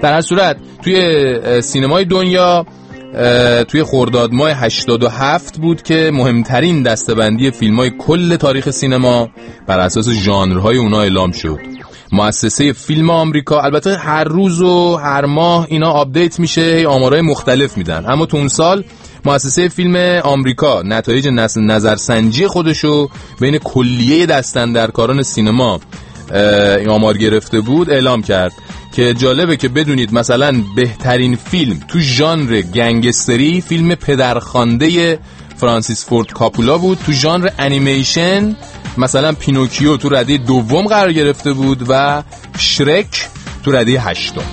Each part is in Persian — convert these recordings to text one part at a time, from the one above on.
در هر صورت توی سینمای دنیا توی خرداد ماه 87 بود که مهمترین دسته‌بندی فیلم‌های کل تاریخ سینما بر اساس ژانرهای اونا اعلام شد. مؤسسه فیلم آمریکا، البته هر روز و هر ماه اینا آپدیت میشه، آمارهای مختلف میدن، اما تو اون سال مؤسسه فیلم آمریکا نتایج نظرسنجی خودشو بین کلیه دستاندرکاران سینما این آمار گرفته بود اعلام کرد که جالبه که بدونید مثلا بهترین فیلم تو ژانر گنگستری فیلم پدرخوانده فرانسیس فورد کاپولا بود، تو ژانر انیمیشن مثلا پینوکیو تو رده دوم قرار گرفته بود و شرک تو رده هشتم.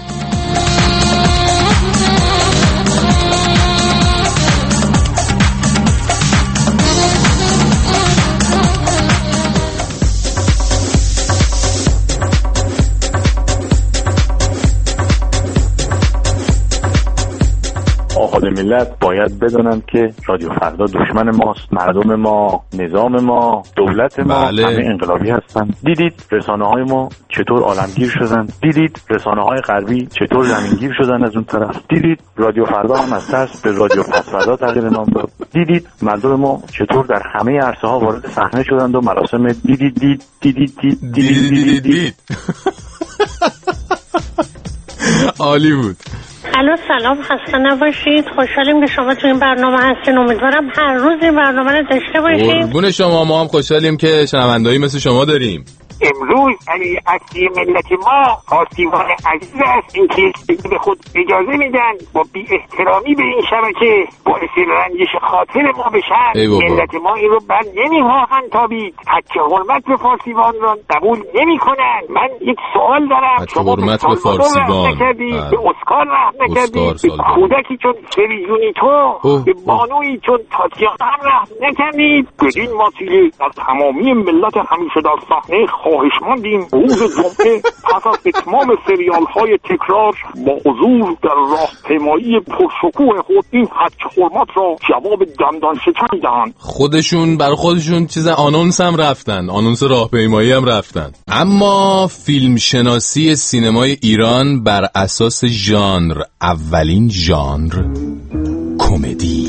ملت باید بدونن که رادیو فردا دشمن ماست، مردم ما، نظام ما، دولت ما همه انقلابی هستن. دیدید رسانه‌های ما چطور عالمگیر شدن، دیدید رسانه‌های غربی چطور زمینگیر شدن از اون طرف، دیدید رادیو فردا هم از ترس به رادیو پس فردا تغییر نام داد، دیدید مردم ما چطور در همه عرصه‌ها وارد صحنه شدند و مراسم دیدید. عالی بود. الو سلام، خسته نباشید. خوشحالیم که شما تو این برنامه هستین. امیدوارم هر روز این برنامه رو داشته باشید. قربون شما، ما هم خوشحالیم که شنوندهایی مثل شما داریم. امروز علی اصلی ملت ما آسیوان عزیز است، این که به خود اجازه میدن با بی احترامی به این شبکه باعث رنجش خاطر ما بشن. ملت ما این رو بر نمیخواهند تابید. حق حرمت به فارسیوان را قبول نمی کنن. من یک سوال دارم، شما به فارسیوان نکردید، به اسکار رحم نکردید، به کودکی چون سریجونی تو، به بانویی چون تاتیانا هم رحم نکردید. بدین وسیله از تمامی ملت همیشه در صحنه خواهش ماندیم روز جمعه پس از اتمام سریال های تکرار با حضور در راهپیمایی پرشکوه خود این حق حرمت را جواب دندان شکنی دهند. خودشون برای خودشون چیز آنونس هم رفتن، آنونس راهپیمایی هم رفتن. اما فیلم شناسی سینمای ایران بر اساس ژانر، اولین ژانر کمدی.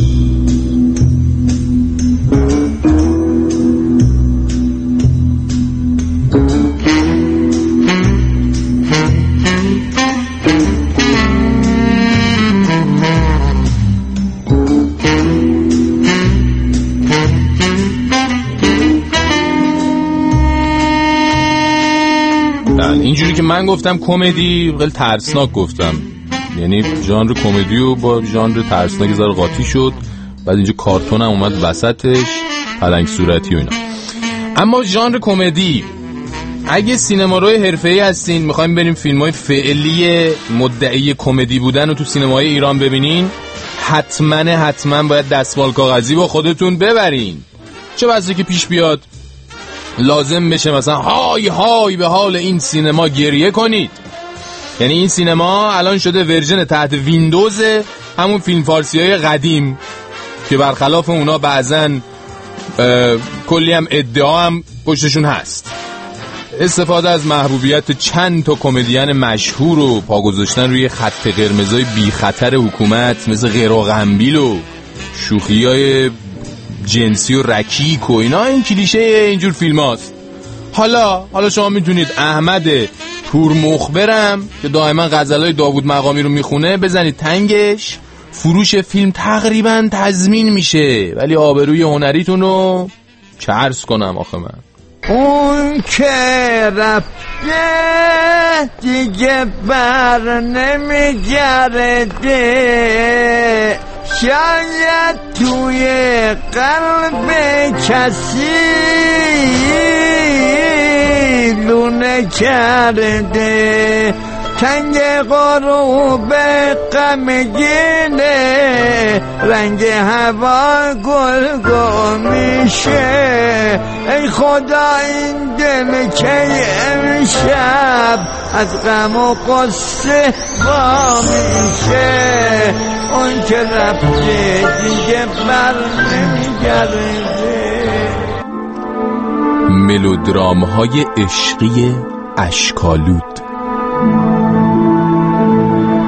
اینجوری که من گفتم کمدی خیلی ترسناک گفتم، یعنی ژانر کمدی و با ژانر ترسناک زار قاطی شد، بعد اینجا کارتون هم اومد وسطش، پلنگ صورتی و اینا. اما ژانر کمدی، اگه سینماروی حرفه‌ای هستین میخوایم بریم فیلم‌های فعلی مدعی کمدی بودن رو تو سینمای ایران ببینین، حتما باید دستمال کاغذی با خودتون ببرین. چه وضعی که پیش بیاد لازم بشه مثلا های به حال این سینما گریه کنید. یعنی این سینما الان شده ورژن تحت ویندوز همون فیلم فارسی‌های قدیم که برخلاف اونا بعضن کلی هم ادعا هم پشتشون هست. استفاده از محبوبیت چند تا کمدین مشهور و پا گذاشتن روی خط قرمزای بی خطر حکومت مثل غیر و غنبیل و شوخی‌های جنسی و رکیک و اینا، این کلیشه اینجور فیلم هاست. حالا شما میتونید احمد پور مخبرم که دائما غزلای داوود مقامی رو میخونه بزنید تنگش، فروش فیلم تقریبا تضمین میشه. ولی آبروی هنریتون رو چه عرض کنم آخه من. اون که رفته دیگه بر نمیگرده، شاید توی قلب کسی لونه کرده، تنگ غروب غمگینه، رنگ هوا گل میشه. ای خدا این دل که امشب از غم و قصه با میشه، اون که رفته دیگه بر نمیگرده. ملودرام های عشقی اشکالود.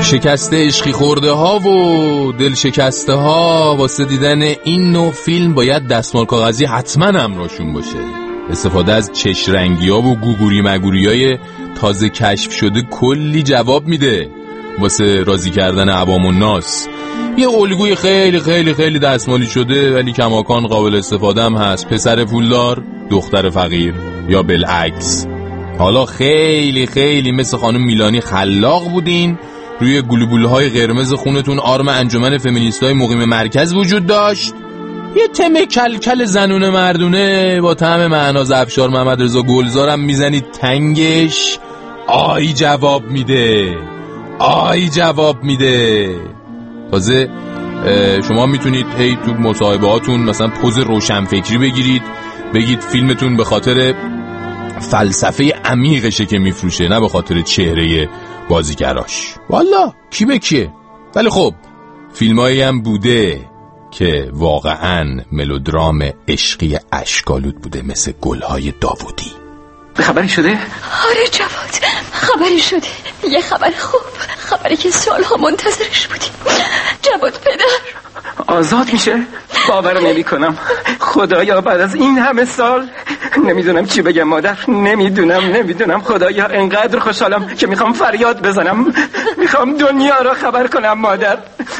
شکسته عشقی خورده ها و دل شکسته ها واسه دیدن این نوع فیلم باید دستمال کاغذی حتما همراهشون باشه. استفاده از چش رنگی ها و گوگوری مگوری های تازه کشف شده کلی جواب میده واسه راضی کردن عوام الناس. یه الگوی خیلی خیلی خیلی دستمالی شده ولی کماکان قابل استفاده هم هست. پسر پولدار دختر فقیر یا بالعکس. حالا خیلی خیلی مثل خانم میلانی خلاق بودین، روی گلوبولهای قرمز خونتون آرم انجمن فمینیستای مقیم مرکز وجود داشت، یه تم کلکل زنونه مردونه با طعم معناز افشار محمد رضا گلزارم میزنید تنگش آی جواب میده، آی جواب میده. تازه شما میتونید هی تو مصاحبهاتون مثلا پوز روشنفکری بگیرید، بگید فیلمتون به خاطر فلسفه عمیقشه که میفروشه نه به خاطر چهره بازیگراش. والا کی به کیه. ولی خب فیلمایی هم بوده که واقعا ملودرام عشقی اشکالود بوده، مثل گلهای داوودی. خبری شده؟ آره جواد، خبری شده. یه خبر خوب، خبری که سالها منتظرش بودیم. جواد پدر آزاد میشه؟ باور نمی کنم. خدایا بعد از این همه سال نمیدونم چی بگم مادر. نمیدونم خدایا انقدر خوشحالم که میخوام فریاد بزنم، میخوام دنیا را خبر کنم. مادر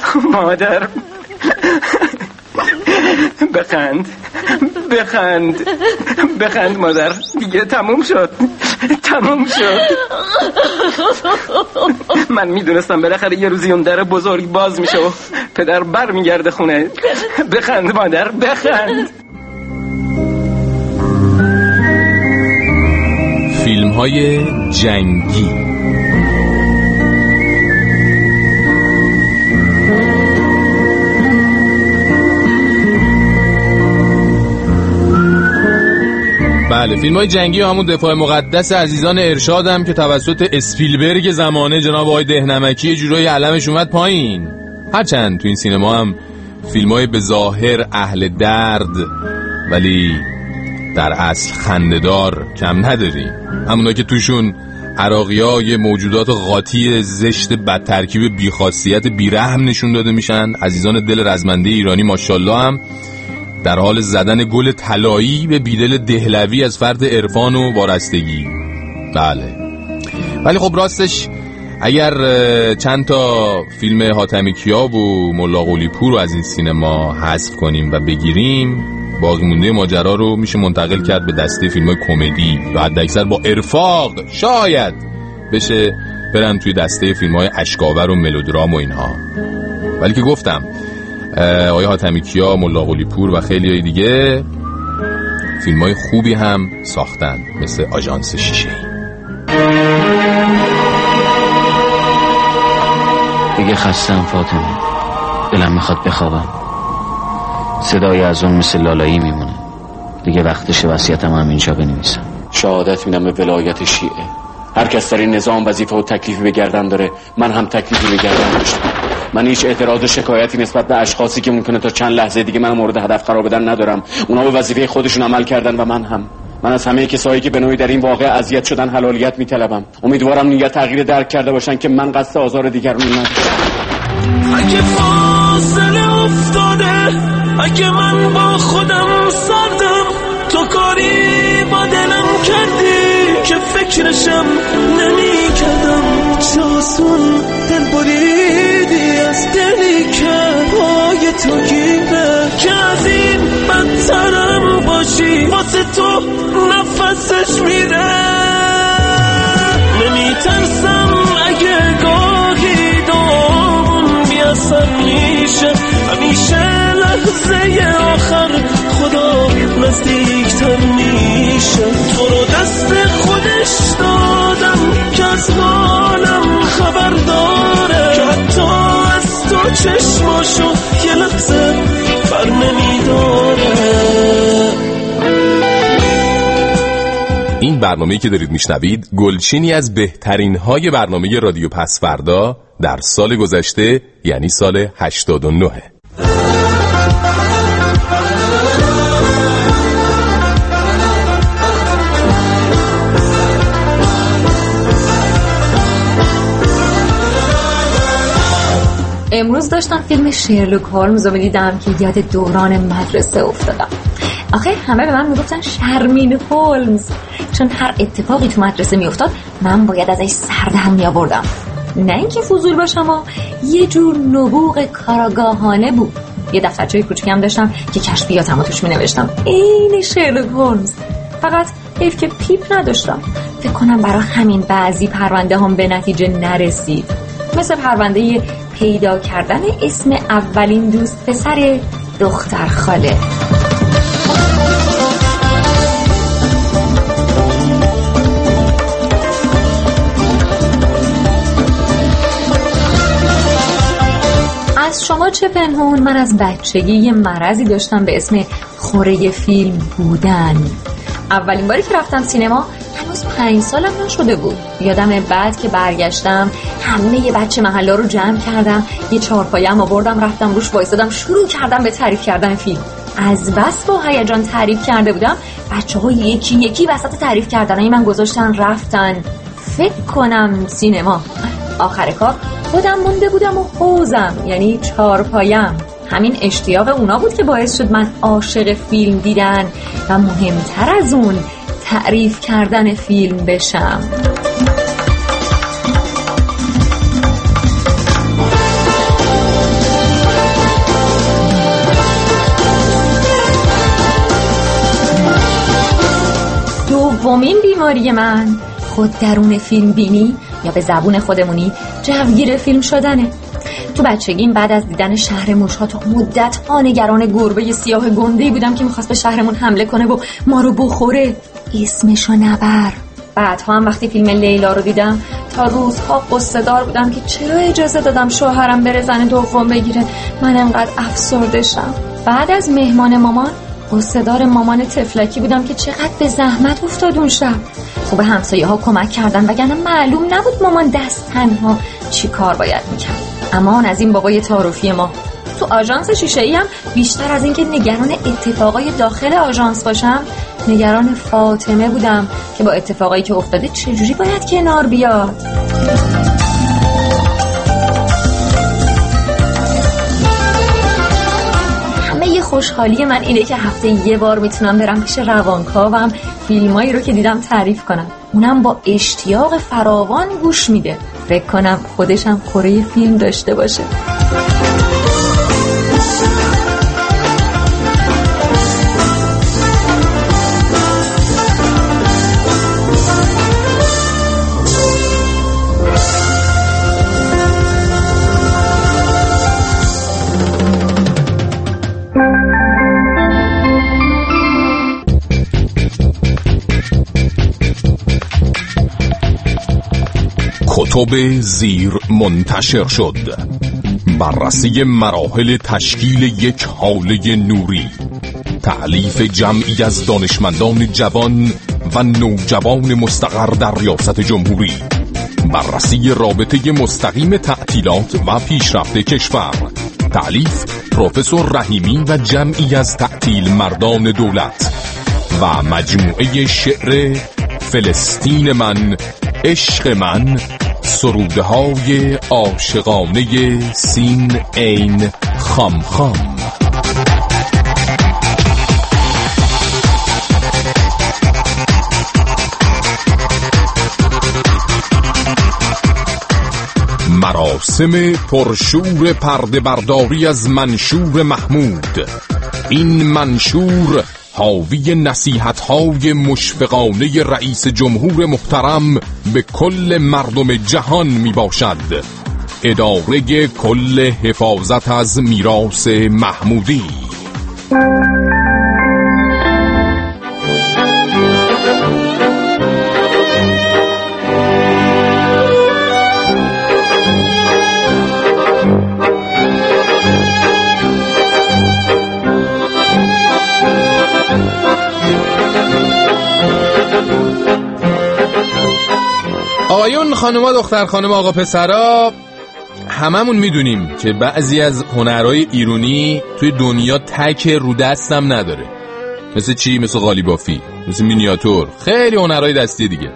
بخند مادر، دیگه تموم شد. من میدونستم بالاخره یه روزی اون در بزرگ باز میشه و پدر بر میگرده خونه. بخند مادر، بخند. فیلم های جنگی. بله، فیلم های جنگی همون دفاع مقدس عزیزان ارشادم که توسط اسپیلبرگ زمانه جناب آقای دهنمکی جورای علمش اومد پایین. هرچند تو این سینما هم فیلم های به ظاهر اهل درد ولی در اصل خنده‌دار کم نداریم. همونا که توشون عراقی‌ها یه موجودات قاطی زشت بدترکیب بیخاصیت بیرحم نشون داده میشن. عزیزان دل رزمنده ایرانی ماشاءالله هم در حال زدن گل طلایی به بیدل دهلوی از فرد عرفان و وارستگی. بله، ولی خب راستش اگر چند تا فیلم حاتمی کیاب و ملا قلی پور رو از این سینما حذف کنیم و بگیریم، باقی مونده ماجرا رو میشه منتقل کرد به دسته فیلم‌های کمدی و حداکثر با ارفاق شاید بشه برن توی دسته فیلم‌های اشک‌آور و ملودرام و اینها. ولی که گفتم آقای حاتمی کیا، ملا قلی پور و خیلی های دیگه فیلم‌های خوبی هم ساختن، مثل آژانس شیشه‌ای. دیگه خستم فاطمه، دلم میخواد بخوابم. صدای از اون مثل لالایی میمونه. دیگه وقتش وصیتم همینجا بنویسم. شهادت میدم به ولایت شیعه. هر کس در این نظام وظیفه و تکلیفی به گردن داره، من هم تکلیفی به گردن داشتم. من هیچ اعتراض و شکایتی نسبت به اشخاصی که ممکنه تا چند لحظه دیگه من مورد هدف قرار بدن ندارم. اونا به وظیفه خودشون عمل کردن و من از همه کسایی که به نوعی در این واقعه اذیت شدن حلالیت میطلبم. امیدوارم نیت تغییر درک کرده باشن که من قصد آزار دیگران ندارم. اگه فاصله افتاده، اگه من با خودم سردم، تو کاری با دلم کردی که فکرشم نمی کردم. چاسون دل بریدی از دلی که پای تو گیره، که از این بدترم باشی واسه تو نفسش میره. نمی ترسم اگه گاهی دامون بیاسر میشه، همیشه لحظه آخر خدا نزدیکتر میشه. تو رو دست خودش دادم که از حالم خبر داره، که حتی از تو چشماشو یه لحظه بر نمیداره. این برنامه‌ای که دارید میشنوید گلچینی از بهترین های برنامه رادیو پسفردا در سال گذشته، یعنی سال 89. امروز داشتم فیلم شرلوک هولمز رو می‌دیدم که یاد دوران مدرسه افتادم. آخه همه به من میگفتن شرمین هولمز، چون هر اتفاقی تو مدرسه میافتاد من باید ازش سر در میآوردم. نه اینکه فضول باشم، یه جور نبوغ کاراگاهانه بود. یه دفترچه کوچیکی هم داشتم که کشفیاتمو توش مینوشتم، عین شرلوک هولمز. فقط حیف که پیپ نداشتم. فکر کنم برای همین بعضی پرونده هم به نتیجه نرسید، مثل پرونده پیدا کردن اسم اولین دوست پسر دختر خاله. از شما چه پنهون، من از بچگی یه مرضی داشتم به اسم خوره فیلم بودن. اولین باری که رفتم سینما هنوز 5 سالم نشده بود. یادم بعد که برگشتم همه بچه محله رو جمع کردم، یه چهارپایه‌ام آوردم رفتم روش وایسادم، شروع کردم به تعریف کردن فیلم. از بس با هیجان تعریف کرده بودم، بچه‌ها یکی یکی وسط تعریف کردنای من گذاشتن رفتن. فکر کنم سینما. آخر کار خودم مونده بودم و حوزم، یعنی چهارپایم. همین اشتیاق اونا بود که باعث شد من عاشق فیلم دیدن و مهمتر از اون تعریف کردن فیلم بشم. دومین بیماری من خود درون فیلم بینی یا به زبون خودمونی جوگیر فیلم شدنه. تو بچگیم بعد از دیدن شهر موش‌ها تا مدت‌ها نگران گربه سیاه گنده‌ای بودم که می‌خواست به شهرمون حمله کنه و ما رو بخوره. اسمشو نبر. بعدها هم وقتی فیلم لیلا رو دیدم تا روزها قصه دار بودم که چرا اجازه دادم شوهرم بره زن دوم بگیره، من انقدر افسرده شم. بعد از مهمان مامان قصه دار مامان تفلکی بودم که چقدر به زحمت افتاد اون شب. خوب همسایه ها کمک کردن وگرنه معلوم نبود مامان دست تنها چی کار باید میکرد. امان از این بابای تعارفی ما. تو آژانس شیشه‌ای هم بیشتر از اینکه نگران اتفاقای داخل آژانس باشم، نگران فاطمه بودم که با اتفاقایی که افتاده چجوری باید کنار بیاد. همه خوشحالی من اینه که هفته یه بار میتونم برم پیش روانکاوم فیلمایی رو که دیدم تعریف کنم. اونم با اشتیاق فراوان گوش میده. فکر کنم خودش هم خوره فیلم داشته باشه. کتب زیر منتشر شد. بررسی مراحل تشکیل یک حاله نوری، تألیف جمعی از دانشمندان جوان و نوجوان مستقر در ریاست جمهوری، بررسی رابطه مستقیم تعطیلات و پیشرفت کشور، تألیف پروفسور رحیمی و جمعی از تعطیل مردان دولت و مجموعه شعر فلسطین من، عشق من، سروده های عاشقانه سین عین خام خام. مراسم پرشور پرده برداری از منشور محمود. این منشور حاوی نصیحت‌های مشفقانه رئیس جمهور محترم به کل مردم جهان می باشد. اداره کل حفاظت از میراث محمودی. آقایون، خانوما، دختر خانوما، آقا پسرا، هممون میدونیم که بعضی از هنرهای ایرانی توی دنیا تک رو دستم نداره. مثل چی؟ مثل قالیبافی، مثل مینیاتور، خیلی هنرهای دستی دیگه.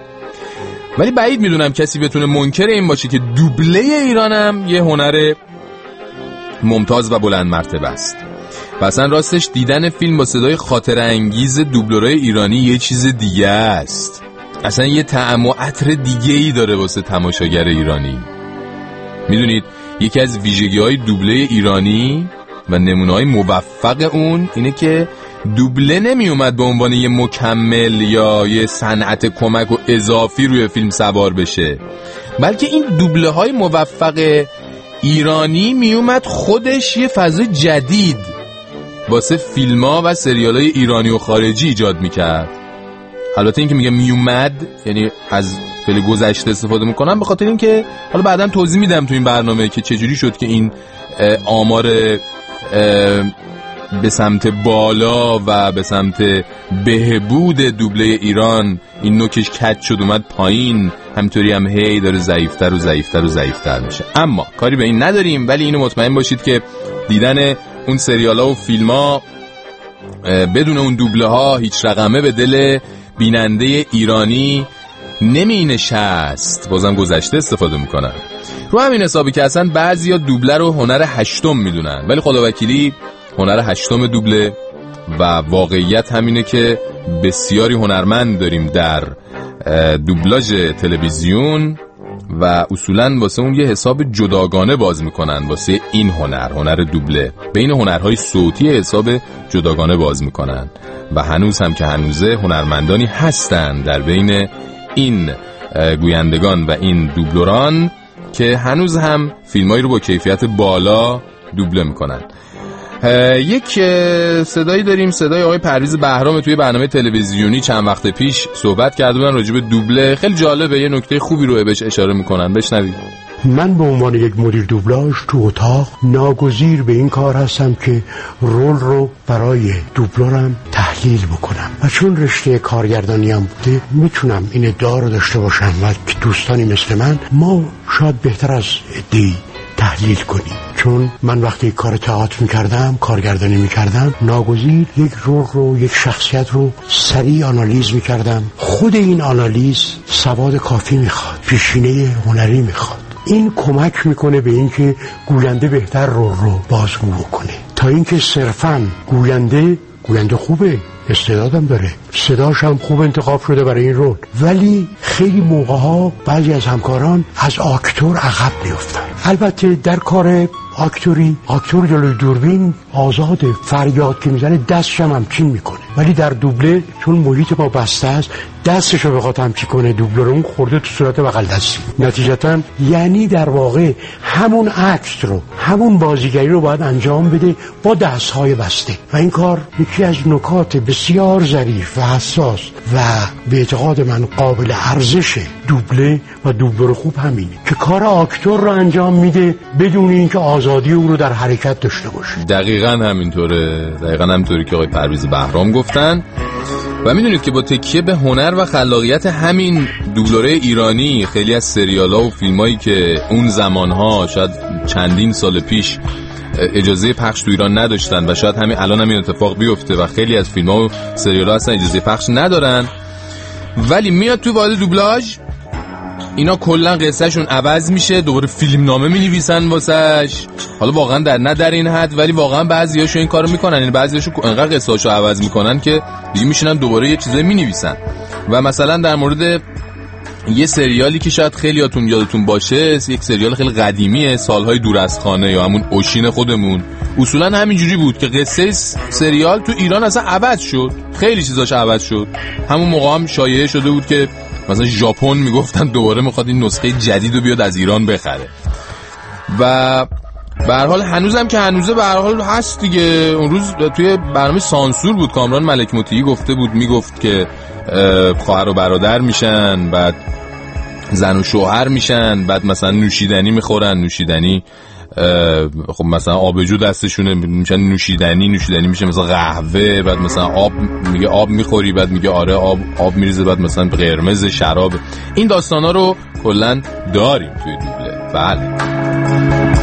ولی بعید میدونم کسی بتونه منکر این باشه که دوبله ایرانم یه هنر ممتاز و بلند مرتبه است. و اصلا راستش دیدن فیلم با صدای خاطره انگیز دوبلورای ایرانی یه چیز دیگه است. اصلا یه طعم و عطر دیگه ای داره واسه تماشاگر ایرانی. میدونید یکی از ویژگی‌های دوبله ایرانی و نمونه‌های موفق اون اینه که دوبله نمی اومد به عنوان یه مکمل یا یه صنعت کمک و اضافی روی فیلم سوار بشه، بلکه این دوبله های موفق ایرانی می اومد خودش یه فضای جدید واسه فیلم ها و سریال های ایرانی و خارجی ایجاد می کرد. البته این که میگم می اومد یعنی از فعل گذشته استفاده میکنم، به خاطر این که حالا بعداً توضیح میدم تو این برنامه که چجوری شد که این آمار به سمت بالا و به سمت بهبود دوبله ایران این نوکش کج شد اومد پایین، همینطوری هم هی داره ضعیفتر و ضعیفتر و ضعیفتر میشه. اما کاری به این نداریم، ولی اینو مطمئن باشید که دیدن اون سریال ها و فیلم ها بدون اون دوبله ها هیچ رقمه به دل بیننده ایرانی نمی نشست. بازم گذشته استفاده میکنن رو همین حسابی که اصلا بعضی ها دوبله رو هنر هشتم میدونن، ولی خداوکیلی هنر هشتم دوبله و واقعیت همینه که بسیاری هنرمند داریم در دوبلاژ تلویزیون و اصولاً واسه اون یه حساب جداگانه باز میکنن واسه این هنر دوبله، بین هنرهای صوتی حساب جداگانه باز میکنن و هنوز هم که هنوزه هنرمندانی هستن در بین این گویندگان و این دوبلوران که هنوز هم فیلمایی رو با کیفیت بالا دوبله میکنن. یک صدایی داریم، صدای آقای پرویز بهرام، توی برنامه تلویزیونی چند وقت پیش صحبت کرده بودن راجع به دوبله. خیلی جالبه، یه نکته خوبی رو بهش اشاره میکنن. بشنوید. من به عنوان یک مدیر دوبلاژ تو اتاق ناگزیر به این کار هستم که رول رو برای دوبلورم تحلیل بکنم و چون رشته کارگردانی هم بوده میتونم این ادعا رو داشته باشم و که دوستانی مثل من ما شاید بهتر از ادعی تحلیل کنیم، چون من وقتی کار تئاتر میکردم، کارگردانی میکردم، ناگزیر یک رول رو، یک شخصیت رو سریع آنالیز میکردم. خود این آنالیز سواد کافی میخواد، پیشینه هنری میخواد. این کمک میکنه به اینکه گوینده بهتر رول رو بازگو کنه تا اینکه صرفاً گوینده خوبه، استعدادم داره، صداش هم خوب انتخاب شده برای این رول، ولی خیلی موقع‌ها بعضی از همکاران از آکتور عقب میافتن. البته در کار آکتوری، آکتور جلوی دوربین آزاده، فریاد که میزنه دستش هم همچین میکنه، ولی در دوبله چون محیط ما بسته است دستش رو بخواد همچین کنه دوبلرون خورده تو صورت بغل دستی، نتیجتا یعنی در واقع همون اکت رو، همون بازیگری رو باید انجام بده با دستهای بسته و این کار یکی از نکات بسیار ظریف و حساس و به اعتقاد من قابل ارزش دوبله و دوبلور خوب همینه که کار آکتور رو انجام میده بدون اینکه آزادی او رو در حرکت داشته باشه. دقیقاً همینطوره، دقیقاً همینطوری که آقای پرویز بهرام گفتن. و میدونید که با تکیه به هنر و خلاقیت همین دوبلوره ایرانی خیلی از سریال‌ها و فیلمایی که اون زمانها شاید چندین سال پیش اجازه پخش تو ایران نداشتن و شاید همین الان هم این اتفاق بیفته و خیلی از فیلم‌ها و سریال‌ها اصلا اجازه پخش ندارن، ولی میاد تو واحد دوبلاژ اینا کلا قصهشون عوض میشه، دوباره فیلم نامه مینویسن واسش. حالا واقعا در این حد، ولی واقعا بعضیاشو این کارو میکنن، یعنی بعضیاشو انقدر قصه‌اشو عوض میکنن که دیگه میشینن دوباره یه چیزایی مینویسن. و مثلا در مورد یه سریالی که شاید خیلیاتون یادتون باشه، یک سریال خیلی قدیمیه، سالهای دور از خانه یا همون اوشین خودمون، اصولا همینجوری بود که قصه سریال تو ایران اصلا عوض شد، خیلی چیزاش عوض شد. همون موقع هم شایعه شده بود که مثلا ژاپن میگفتن دوباره میخواد این نسخه جدیدو بیاد از ایران بخره. و به هر حال هنوزم که هنوزه به هر حال هست دیگه. اون روز توی برنامه سانسور بود کامران ملک مطیعی گفته بود، میگفت که خواهر و برادر میشن، بعد زن و شوهر میشن، بعد مثلا نوشیدنی میخورن، نوشیدنی خب مثلا آبجو دستشونه میشن نوشیدنی میشه مثلا قهوه، بعد مثلا آب میگه آب میخوری، بعد میگه آره آب میریزه، بعد مثلا قرمز شراب. این داستانا رو کلا داریم توی دوبله. بله